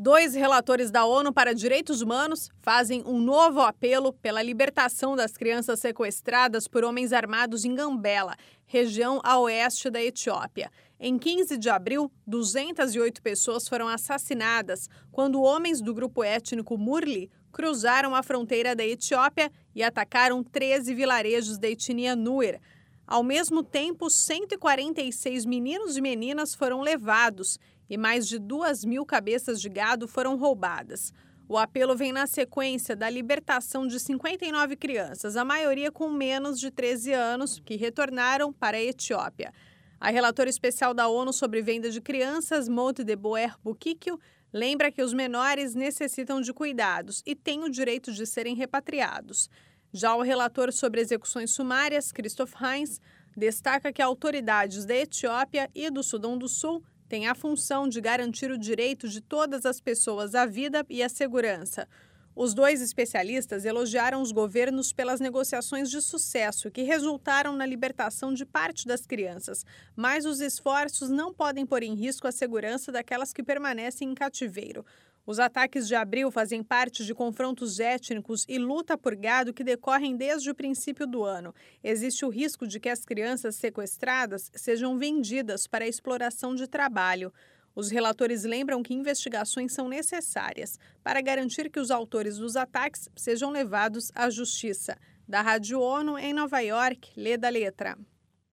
Dois relatores da ONU para Direitos Humanos fazem um novo apelo pela libertação das crianças sequestradas por homens armados em Gambela, região a oeste da Etiópia. Em 15 de abril, 208 pessoas foram assassinadas quando homens do grupo étnico Murle cruzaram a fronteira da Etiópia e atacaram 13 vilarejos da etnia Nuer. Ao mesmo tempo, 146 meninos e meninas foram levados e mais de 2.000 cabeças de gado foram roubadas. O apelo vem na sequência da libertação de 59 crianças, a maioria com menos de 13 anos, que retornaram para a Etiópia. A relatora especial da ONU sobre venda de crianças, Maud de Boer Bukikio, lembra que os menores necessitam de cuidados e têm o direito de serem repatriados. Já o relator sobre execuções sumárias, Christoph Heinz, destaca que autoridades da Etiópia e do Sudão do Sul têm a função de garantir o direito de todas as pessoas à vida e à segurança. Os dois especialistas elogiaram os governos pelas negociações de sucesso que resultaram na libertação de parte das crianças, mas os esforços não podem pôr em risco a segurança daquelas que permanecem em cativeiro. Os ataques de abril fazem parte de confrontos étnicos e luta por gado que decorrem desde o princípio do ano. Existe o risco de que as crianças sequestradas sejam vendidas para a exploração de trabalho. Os relatores lembram que investigações são necessárias para garantir que os autores dos ataques sejam levados à justiça. Da Rádio ONU, em Nova York, Leda Letra.